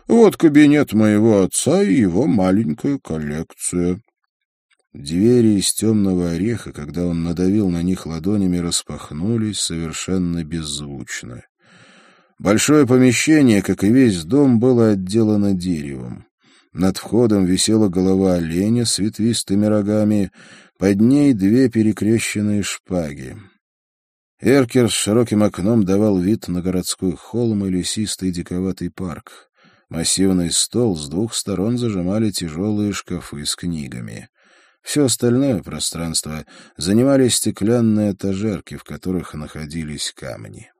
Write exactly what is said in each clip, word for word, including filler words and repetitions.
Вот кабинет моего отца и его маленькая коллекция». Двери из темного ореха, когда он надавил на них ладонями, распахнулись совершенно беззвучно. Большое помещение, как и весь дом, было отделано деревом. Над входом висела голова оленя с ветвистыми рогами, под ней две перекрещенные шпаги. Эркер с широким окном давал вид на городской холм и лесистый диковатый парк. Массивный стол с двух сторон зажимали тяжелые шкафы с книгами. Все остальное пространство занимали стеклянные этажерки, в которых находились камни.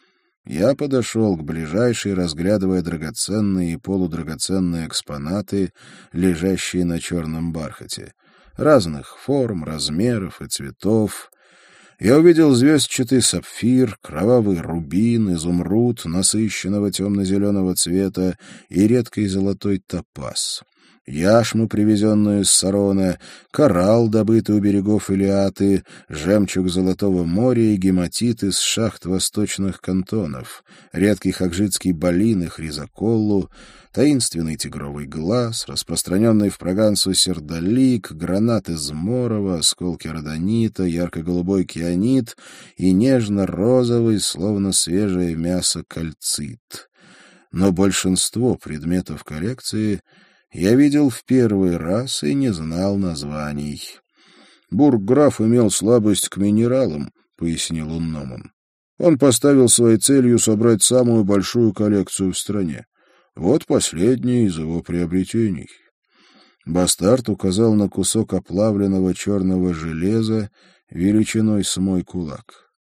Я подошел к ближайшей, разглядывая драгоценные и полудрагоценные экспонаты, лежащие на черном бархате, разных форм, размеров и цветов. Я увидел звездчатый сапфир, кровавый рубин, изумруд насыщенного темно-зеленого цвета и редкий золотой топаз, яшму, привезенную из Сарона, коралл, добытый у берегов Илиаты, жемчуг Золотого моря и гематит из шахт восточных кантонов, редкий хагжитский балин и хризоколлу, таинственный тигровый глаз, распространенный в Прагансу сердолик, гранат из морова, осколки родонита, ярко-голубой кианит и нежно-розовый, словно свежее мясо, кальцит. Но большинство предметов коллекции я видел в первый раз и не знал названий. «Бургграф имел слабость к минералам», — пояснил он Номан. «Он поставил своей целью собрать самую большую коллекцию в стране. Вот последнее из его приобретений». Бастард указал на кусок оплавленного черного железа величиной с мой кулак.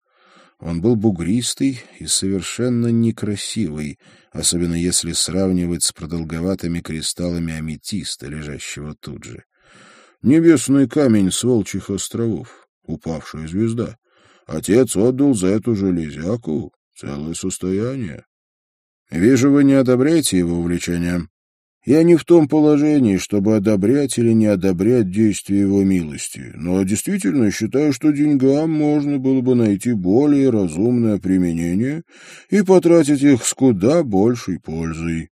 Он был бугристый и совершенно некрасивый, особенно если сравнивать с продолговатыми кристаллами аметиста, лежащего тут же. «Небесный камень с Волчьих островов, упавшая звезда. Отец отдал за эту железяку целое состояние». «Вижу, вы не одобряете его увлечение». «Я не в том положении, чтобы одобрять или не одобрять действия его милости, но действительно считаю, что деньгам можно было бы найти более разумное применение и потратить их с куда большей пользой».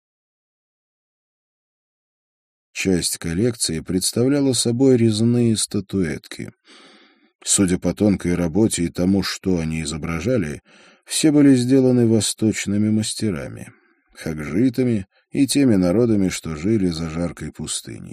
Часть коллекции представляла собой резные статуэтки. Судя по тонкой работе и тому, что они изображали, все были сделаны восточными мастерами, хагжитами и теми народами, что жили за жаркой пустыней.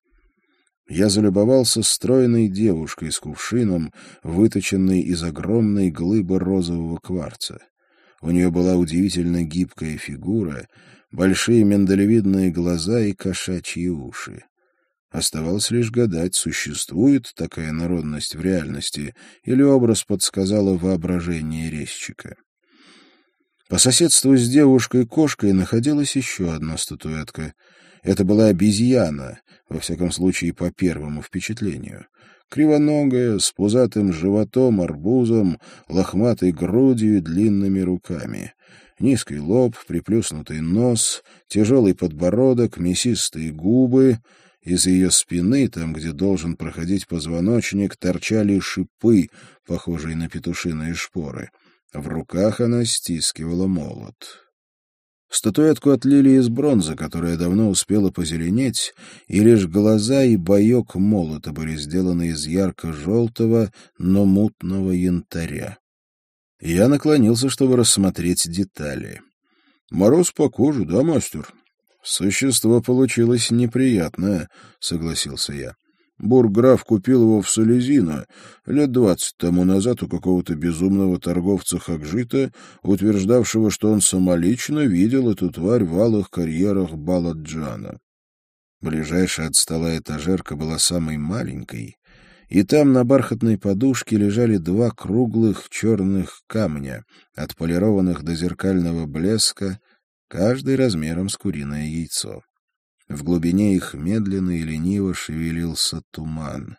Я залюбовался стройной девушкой с кувшином, выточенной из огромной глыбы розового кварца. У нее была удивительно гибкая фигура, большие миндалевидные глаза и кошачьи уши. Оставалось лишь гадать, существует такая народность в реальности, или образ подсказало воображение резчика. По соседству с девушкой-кошкой находилась еще одна статуэтка. Это была обезьяна, во всяком случае, по первому впечатлению. Кривоногая, с пузатым животом, арбузом, лохматой грудью и длинными руками. Низкий лоб, приплюснутый нос, тяжелый подбородок, мясистые губы. Из ее спины, там, где должен проходить позвоночник, торчали шипы, похожие на петушиные шпоры. В руках она стискивала молот. Статуэтку отлили из бронзы, которая давно успела позеленеть, и лишь глаза и боек молота были сделаны из ярко-желтого, но мутного янтаря. Я наклонился, чтобы рассмотреть детали. «Мороз по коже, да, мастер?» «Существо получилось неприятное», — согласился я. Бургграф купил его в Солезино лет двадцать тому назад у какого-то безумного торговца хагжита, утверждавшего, что он самолично видел эту тварь в алых карьерах Баладжана. Ближайшая от стола этажерка была самой маленькой, и там на бархатной подушке лежали два круглых черных камня, отполированных до зеркального блеска, каждый размером с куриное яйцо. В глубине их медленно и лениво шевелился туман.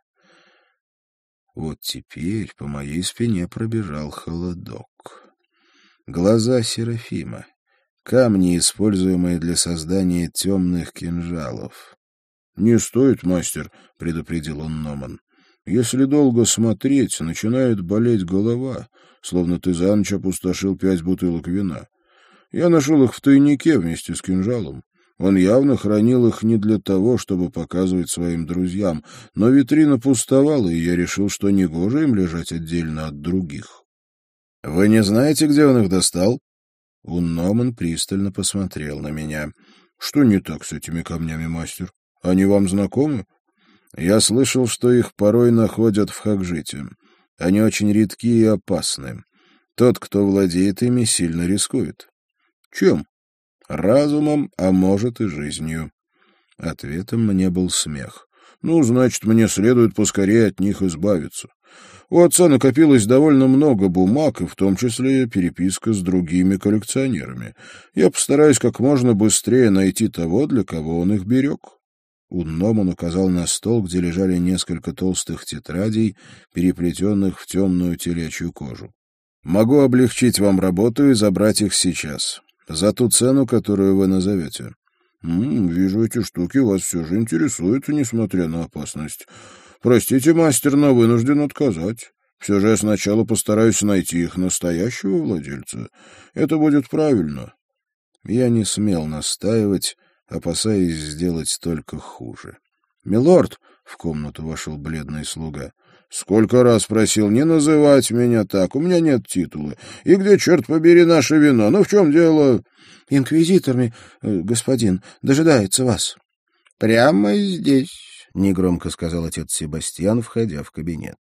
Вот теперь по моей спине пробежал холодок. Глаза Серафима. Камни, используемые для создания темных кинжалов. — Не стоит, мастер, — предупредил он Номан. — Если долго смотреть, начинает болеть голова, словно ты за ночь опустошил пять бутылок вина. Я нашел их в тайнике вместе с кинжалом. Он явно хранил их не для того, чтобы показывать своим друзьям, но витрина пустовала, и я решил, что негоже им лежать отдельно от других. — Вы не знаете, где он их достал? Унноман пристально посмотрел на меня. — Что не так с этими камнями, мастер? Они вам знакомы? Я слышал, что их порой находят в Хакжите. Они очень редки и опасны. Тот, кто владеет ими, сильно рискует. — Чем? — Разумом, а может и жизнью. Ответом мне был смех. — Ну, значит, мне следует поскорее от них избавиться. У отца накопилось довольно много бумаг, и в том числе переписка с другими коллекционерами. Я постараюсь как можно быстрее найти того, для кого он их берег. Унноман указал на стол, где лежали несколько толстых тетрадей, переплетенных в темную телячью кожу. «Могу облегчить вам работу и забрать их сейчас, за ту цену, которую вы назовете». «М-м, вижу, эти штуки вас все же интересуют, несмотря на опасность. Простите, мастер, но вынужден отказать. Все же я сначала постараюсь найти их настоящего владельца. Это будет правильно». Я не смел настаивать, опасаясь сделать только хуже. «Милорд!» — в комнату вошел бледный слуга. «Сколько раз просил не называть меня так, у меня нет титула. И где, черт побери, наше вино? Ну в чем дело?» «Инквизиторами, господин, дожидается вас». «Прямо здесь», — негромко сказал отец Себастьян, входя в кабинет.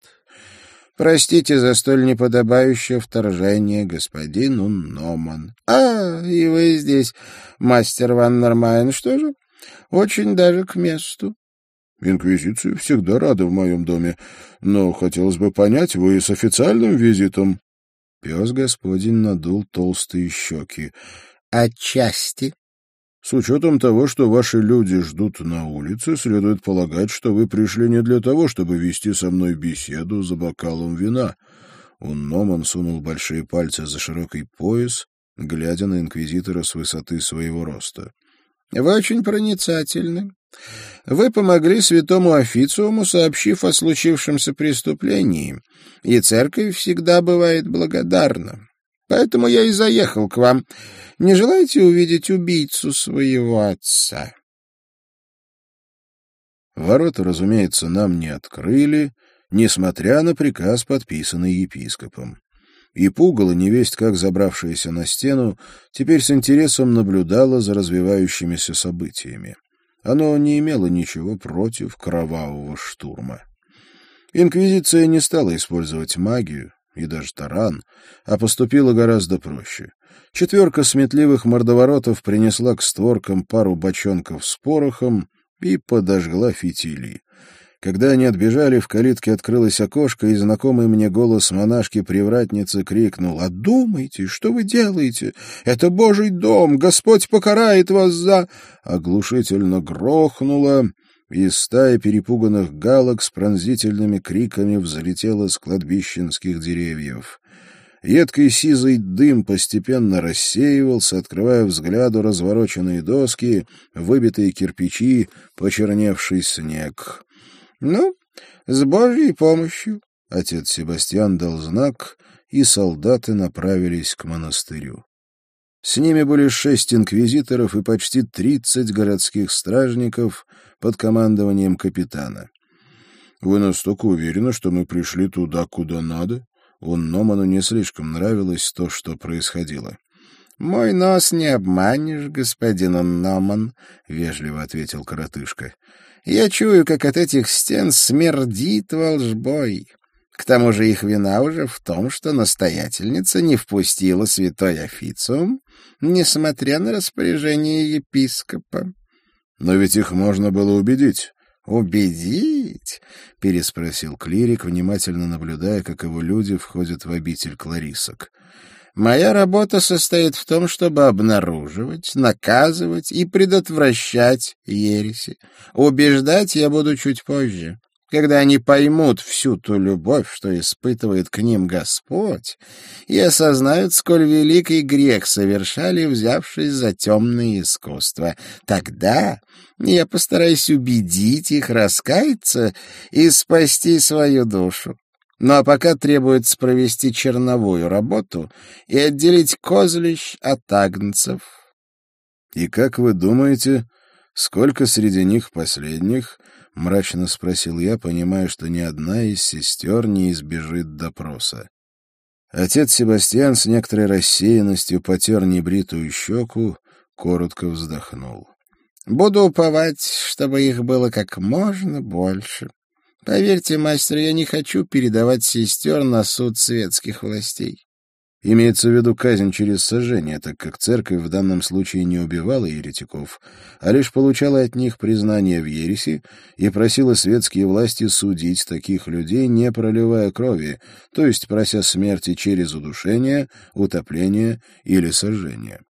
«Простите за столь неподобающее вторжение, господин Унноман». «А, и вы здесь, мастер Ван Нормайн, что же? Очень даже к месту». «Инквизиция всегда рада в моем доме, но хотелось бы понять, вы с официальным визитом?» Пес господин надул толстые щеки. «Отчасти». «С учетом того, что ваши люди ждут на улице, следует полагать, что вы пришли не для того, чтобы вести со мной беседу за бокалом вина». Унноман сунул большие пальцы за широкий пояс, глядя на инквизитора с высоты своего роста. «Вы очень проницательны. Вы помогли святому официуму, сообщив о случившемся преступлении, и церковь всегда бывает благодарна. Поэтому я и заехал к вам. Не желаете увидеть убийцу своего отца?» Ворота, разумеется, нам не открыли, несмотря на приказ, подписанный епископом. И пугало, невесть как забравшаяся на стену, теперь с интересом наблюдала за развивающимися событиями. Оно не имело ничего против кровавого штурма. Инквизиция не стала использовать магию и даже таран, а поступила гораздо проще. Четверка сметливых мордоворотов принесла к створкам пару бочонков с порохом и подожгла фитили. Когда они отбежали, в калитке открылось окошко, и знакомый мне голос монашки-привратницы крикнул: «Одумайте, что вы делаете? Это Божий дом! Господь покарает вас за...» Оглушительно грохнуло, и стая перепуганных галок с пронзительными криками взлетела с кладбищенских деревьев. Едкий сизый дым постепенно рассеивался, открывая взгляду развороченные доски, выбитые кирпичи, почерневший снег. «Ну, с Божьей помощью!» — отец Себастьян дал знак, и солдаты направились к монастырю. С ними были шесть инквизиторов и почти тридцать городских стражников под командованием капитана. «Вы настолько уверены, что мы пришли туда, куда надо?» Унноману не слишком нравилось то, что происходило. «Мой нос не обманешь, господин Унноман», — вежливо ответил коротышка. «Я чую, как от этих стен смердит волжбой. К тому же их вина уже в том, что настоятельница не впустила святой официум, несмотря на распоряжение епископа». «Но ведь их можно было убедить». «Убедить?» — переспросил клирик, внимательно наблюдая, как его люди входят в обитель кларисок. «Моя работа состоит в том, чтобы обнаруживать, наказывать и предотвращать ереси. Убеждать я буду чуть позже, когда они поймут всю ту любовь, что испытывает к ним Господь, и осознают, сколь великий грех совершали, взявшись за темные искусства. Тогда я постараюсь убедить их раскаяться и спасти свою душу. Ну а пока требуется провести черновую работу и отделить козлищ от агнцев». «И как вы думаете, сколько среди них последних?» — мрачно спросил я, понимая, что ни одна из сестер не избежит допроса. Отец Себастьян с некоторой рассеянностью потер небритую щеку, коротко вздохнул. «Буду уповать, чтобы их было как можно больше. Поверьте, мастер, я не хочу передавать сестер на суд светских властей». Имеется в виду казнь через сожжение, так как церковь в данном случае не убивала еретиков, а лишь получала от них признание в ереси и просила светские власти судить таких людей, не проливая крови, то есть прося смерти через удушение, утопление или сожжение.